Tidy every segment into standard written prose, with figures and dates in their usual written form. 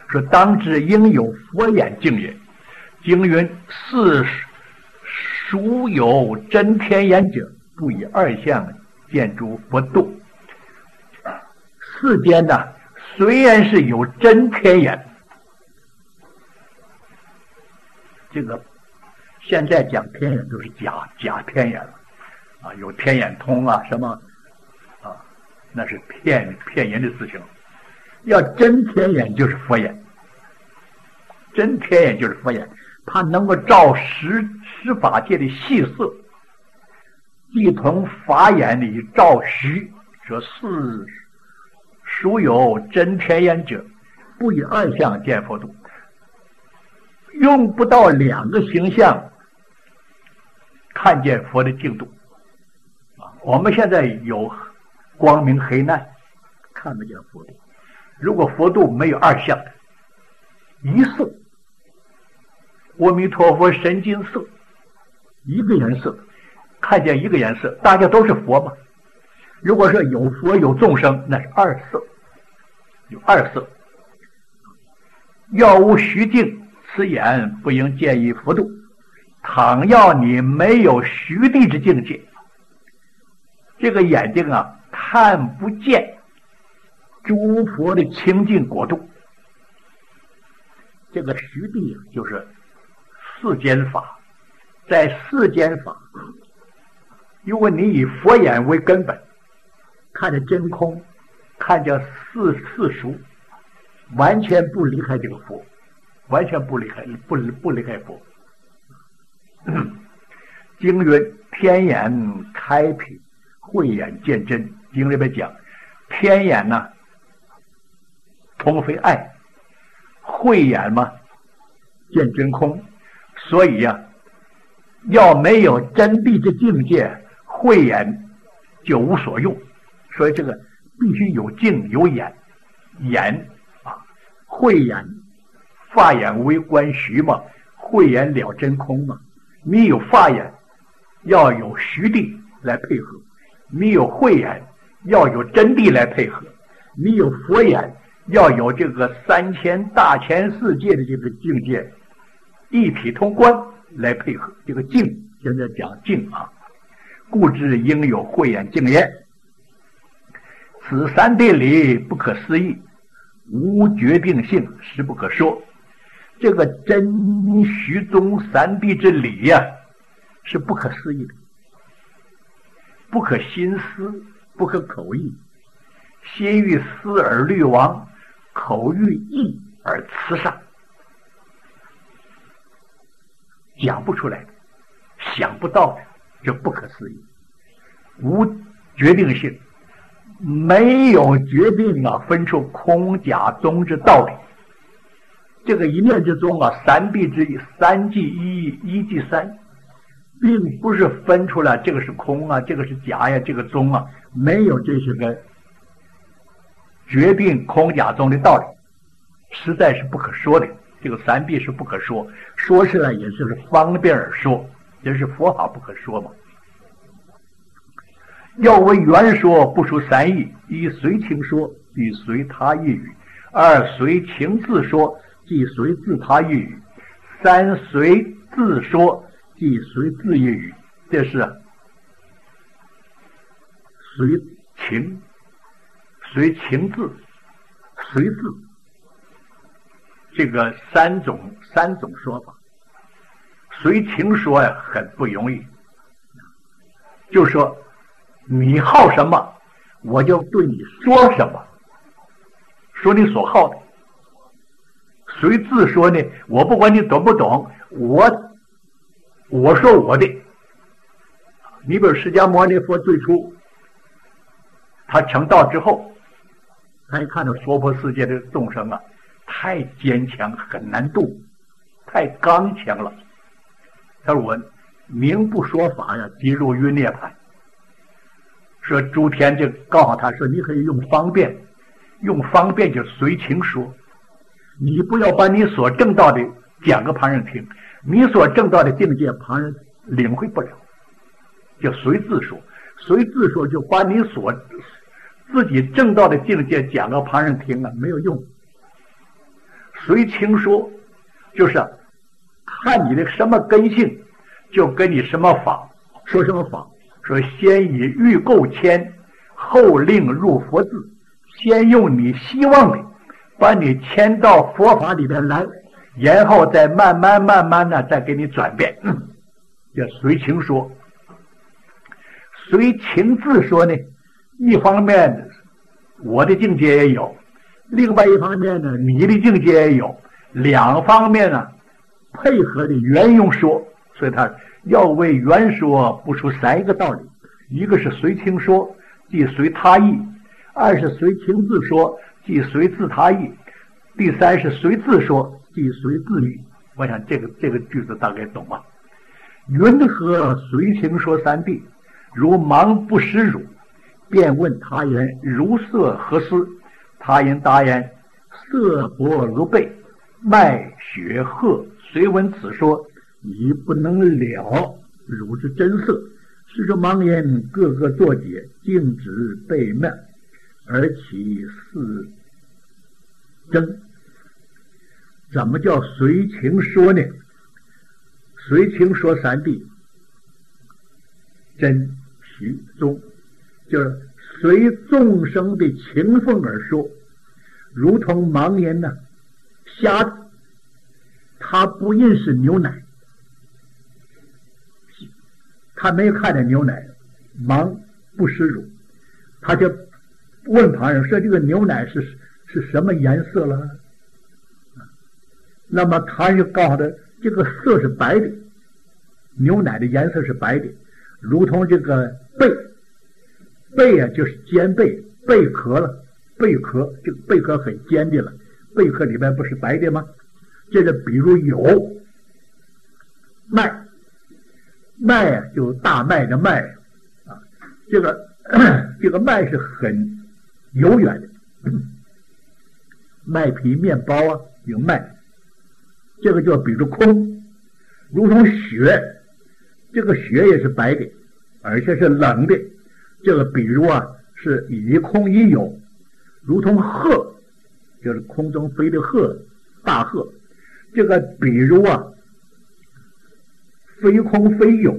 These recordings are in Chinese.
说当知应有佛眼净也。经云：四孰有真天眼者，不以二相见诸佛度。世间呢，虽然是有真天眼，这个现在讲天眼都是假天眼了啊，有天眼通啊什么啊，那是骗人的事情。要真天眼就是佛眼，真天眼就是佛眼，它能够照十法界的细色，即同法眼里照虚。说是孰有真天眼者，不以二相见佛度。用不到两个形象看见佛的净土啊！我们现在有光明黑暗，看不见佛度。如果佛度没有二相，一色，阿弥陀佛神经色，一个颜色，看见一个颜色，大家都是佛嘛。如果说有佛有众生，那是二色，有二色。要无虚境，此眼不应见于佛度。倘要你没有虚地之境界，这个眼睛啊看不见诸佛的清净国度。这个虚地就是世间法，在世间法，如果你以佛眼为根本，看着真空，看着世俗，完全不离开这个佛，完全不离开佛。经云：天眼开辟，慧眼见真。经里边讲，天眼呢通非爱，慧眼嘛见真空。所以呀，要没有真谛之境界，慧眼就无所用。所以这个必须有镜有眼，眼啊，慧眼法眼为观虚嘛，慧眼了真空嘛。你有法眼，要有虚谛来配合；你有慧眼，要有真谛来配合；你有佛眼，要有这个3000大千世界的这个境界一体通关来配合。这个境现在讲境啊，故知应有慧眼净也。此三谛理不可思议，无决定性，实不可说。这个真虚宗三谛之理呀，是不可思议的，不可心思，不可口议。心欲思而虑亡，口欲意而辞上，讲不出来的，想不到的，这不可思议，无决定性，没有决定啊，分出空假宗之道理。这个一念之中啊，三谛之一，三即一，一即三，并不是分出来这个是空啊，这个是假呀，这个宗啊，没有这些个决定空假宗的道理，实在是不可说的。这个三谛是不可说，说出来也是方便而说，也是佛法不可说嘛。要为圆说，不出三义：一随情说，即随他意语；二随情自说，即随自他意语；三随自说，即随自意语。这是随情、随情自、随自，这个三种说法。随情说呀，很不容易，就说你好什么，我就对你说什么，说你所好的。随自说呢，我不管你懂不懂，我说我的。你比如释迦牟尼佛最初他成道之后，他一看到娑婆世界的众生啊，太坚强，很难度，太刚强了。他说我明不说法呀，即入于涅槃。说诸天就告诉他说，你可以用方便，用方便就随情说，你不要把你所证到的讲给旁人听，你所证到的境界旁人领会不了，就随自说。随自说就把你所自己证到的境界讲给旁人听了，没有用。 随情说，就是看你的什么根性，就跟你什么法。说什么法？说先以欲构牵，后令入佛智。先用你希望的把你牵到佛法里边来，然后再慢慢的再给你转变。叫随情说。随情自说呢，一方面我的境界也有，另外一方面呢你的境界也有，两方面呢配合的圆用说。所以他要为圆说不出三个道理，一个是随情说，即随他意；二是随情自说，即随自他意；第三是随自说，即随自意。我想这个句子大概懂吧？云何随情说三谛？如盲不识汝，便问他言：如色何思？他言答言：色薄如贝，脉血褐。虽闻此说，已不能了汝之真色。是说盲言各个作解，径直背面，而起四争。怎么叫随情说呢？随情说三谛，真虚宗，就是随众生的情分而说，如同盲言呢，瞎子他不认识牛奶，他没有看见牛奶，盲不识乳，他就问旁人说这个牛奶是什么颜色了？那么他就告诉他这个色是白的，牛奶的颜色是白的，如同这个贝啊，就是尖贝，贝壳了，贝壳这个贝壳很尖的了，贝壳里面不是白的吗？这个比如有麦啊，就大麦的麦啊，这个麦是很悠远的，麦皮面包啊有麦，这个就比如空，如同雪，这个雪也是白的，而且是冷的，这个比如啊是以空一有，如同鹤，就是空中飞的鹤，大鹤，这个比如啊非空非有。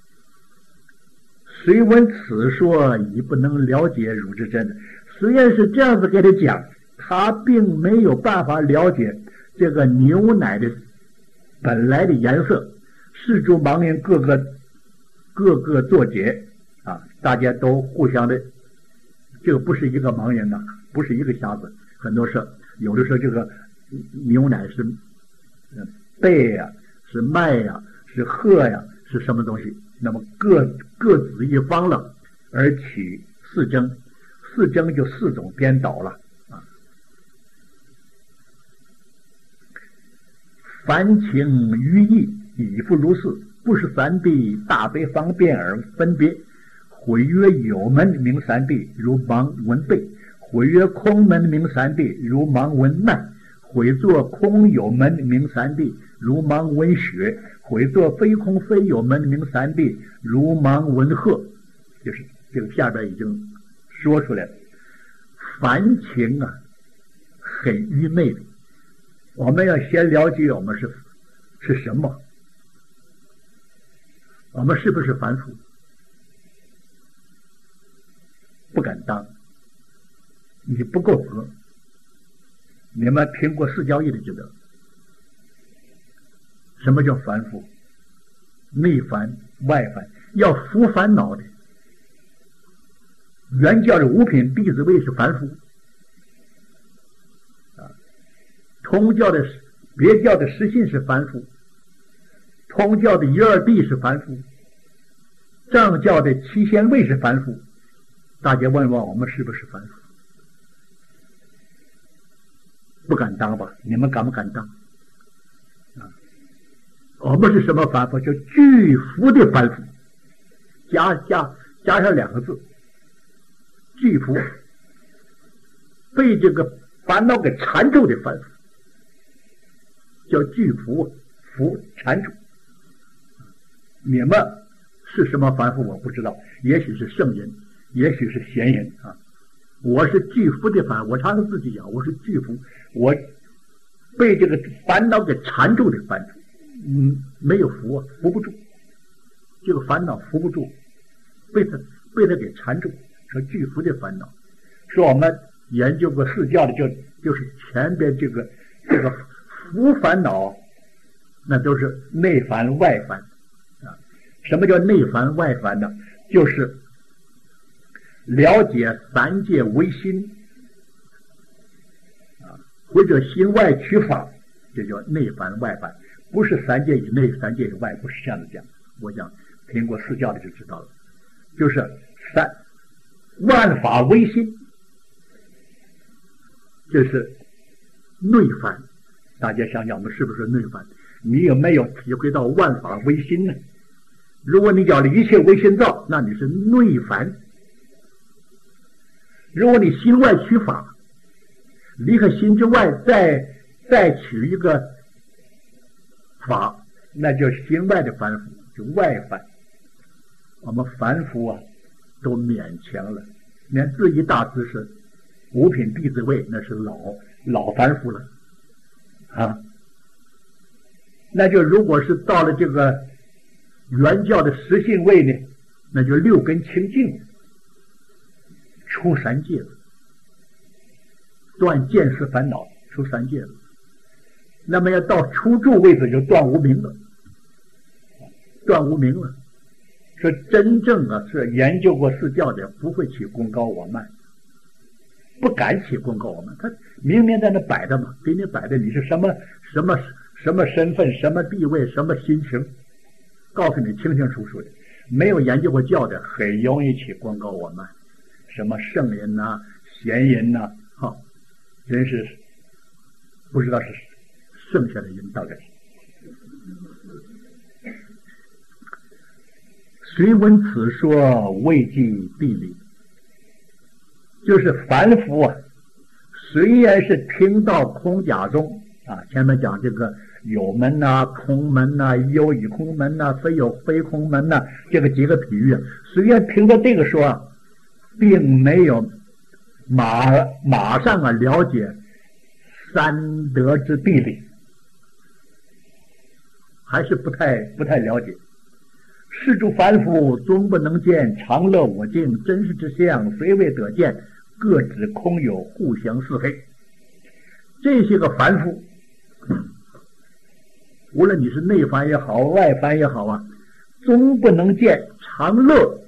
虽闻此说，已不能了解汝之真。虽然是这样子给他讲，他并没有办法了解这个牛奶的本来的颜色。世诸盲人各个作解啊，大家都互相的，这个不是一个盲人呐，不是一个瞎子。很多说，有的说这个牛奶是贝呀，是麦呀，是鹤呀，是什么东西？那么各子一方了，而起四争，四争就四种颠倒了啊。凡情于意，已复如是，不是三谛大悲方便而分别。毁曰有门名三谛，如盲闻贝；毁曰空门名三谛，如盲闻麦；毁作空有门名三谛，如盲闻血；毁作非空非有门名三谛，如盲闻鹤。就是这个下边已经说出来了。凡情啊，很愚昧的。我们要先了解我们是什么，我们是不是凡夫？不敢当，你不够格。你们听过四教义的知道，什么叫凡夫？内凡外凡，要服烦恼的。原教的五品弟子为是凡夫啊，通教的别教的实信是凡夫，通教的一二谛是凡夫，藏教的七仙位是凡夫。大家问问我们是不是凡夫？不敢当吧？你们敢不敢当？啊，我们是什么凡夫？叫具福的凡夫，加上两个字，具福，被这个烦恼给缠住的凡夫，叫具福，福缠住。你们是什么凡夫？我不知道，也许是圣人，也许是贤人啊。我是具福的凡，我常常自己讲，我是具福，我被这个烦恼给缠住的凡夫，没有扶啊，扶不住，这个烦恼扶不住，被他给缠住，说巨幅的烦恼。说我们研究过四教的，就是前边这个扶烦恼，那都是内烦外烦啊。什么叫内烦外烦呢？就是了解三界唯心啊，或者心外取法，这叫内烦外烦，不是三界以内三界以外，不是这样子讲。我讲听过四教的就知道了，就是万法唯心，这是内烦。大家想想，我们是不是内烦？你有没有体会到万法唯心呢？如果你讲的一切唯心造，那你是内烦。如果你心外取法，离开心之外再取一个法，那就是心外的凡夫，就外凡。我们凡夫啊都勉强了，连自己大知识五品弟子位，那是老凡夫了啊。那就如果是到了这个原教的实性位呢，那就六根清净，出三界了，断见识烦恼，出三界了。那么要到初住位置就断无明了，断无明了。说真正啊是研究过四教的，不会起功高我慢，不敢起功高我慢。他明明在那摆着嘛，给你摆的你是什么身份、什么地位、什么心情，告诉你清清楚楚的。没有研究过教的，很容易起功高我慢，什么圣人呐、贤人呐，真是不知道是剩下的人大概是。虽闻此说，未尽必理。就是凡夫啊，虽然是听到空假中啊，前面讲这个有门呐、空门呐、有与空门呐、非有非空门呐，这个几个比喻啊，虽然听到这个说啊，并没有马上啊了解三德之地理，还是不太了解。世诸凡夫终不能见常乐我净真实之相，虽未得见，各指空有，互相是非。这些个凡夫，无论你是内凡也好，外凡也好啊，终不能见常乐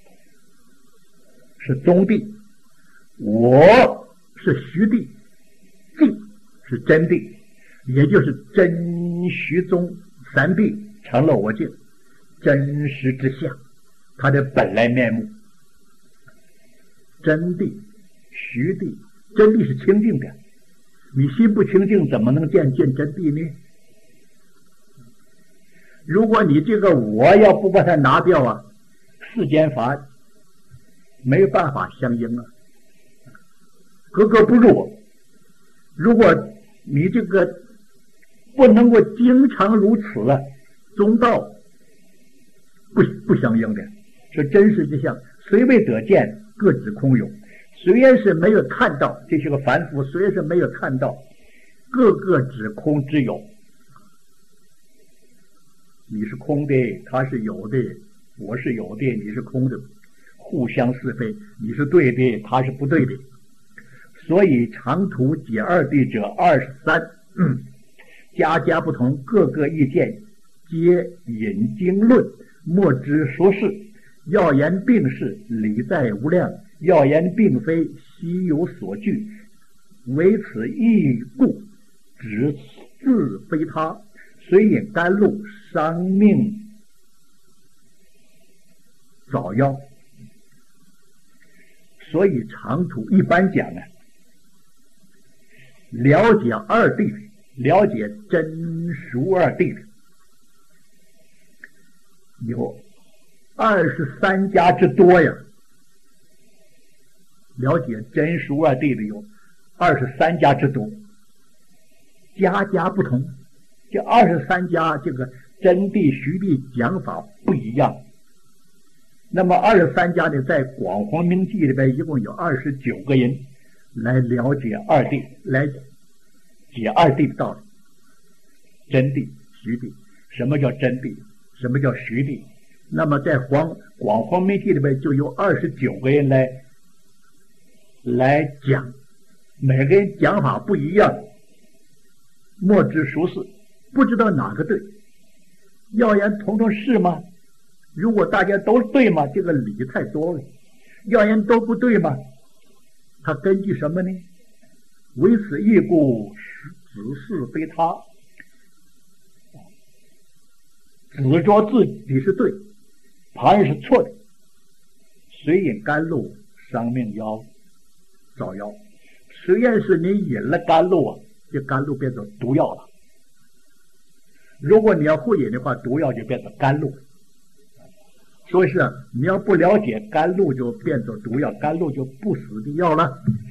是中地，我是虚地，净是真地，也就是真虚中三地，常乐我净真实之相，它的本来面目。真谛、虚谛，真谛是清净的，你心不清净，怎么能见真谛呢？如果你这个我要不把它拿掉啊，世间法没有办法相应啊，格格不入。如果你这个不能够经常如此啊，中道不相应的，是真实之相，虽未得见，各指空有。虽然是没有看到，这些个凡夫虽然是没有看到，各个指空之有。你是空的，他是有的，我是有的，你是空的，互相是非，你是对的，他是不对的。所以长途解二谛者23，家家不同，各个意见，皆引经论，莫知说是。要言并是，理在无量；要言并非，悉有所据。唯此义故，指自非他，虽引甘露，伤命早夭。所以长途一般讲呢，了解二谛，了解真俗二谛的有23家之多呀，了解真俗二谛的有23家之多，家家不同。这23家这个真谛虚谛讲法不一样。那么23家呢，在广弘明记里边一共有29个人来了解二谛，来解二谛的道理，真谛、虚谛。什么叫真谛？什么叫虚谛？那么在广弘明记里边就有29个人来讲，每个人讲法不一样，莫知孰是，不知道哪个对。要言统统是吗？如果大家都对吗？这个理太多了。要言都不对吗？他根据什么呢？为此义故，子是非他，只着自己是对，旁人是错的。谁饮甘露，伤命夭，早夭。实验是你饮了甘露啊，这甘露变成毒药了。如果你要会饮的话，毒药就变成甘露。所以是你要不了解甘露，就变成毒药，甘露就不死的药了。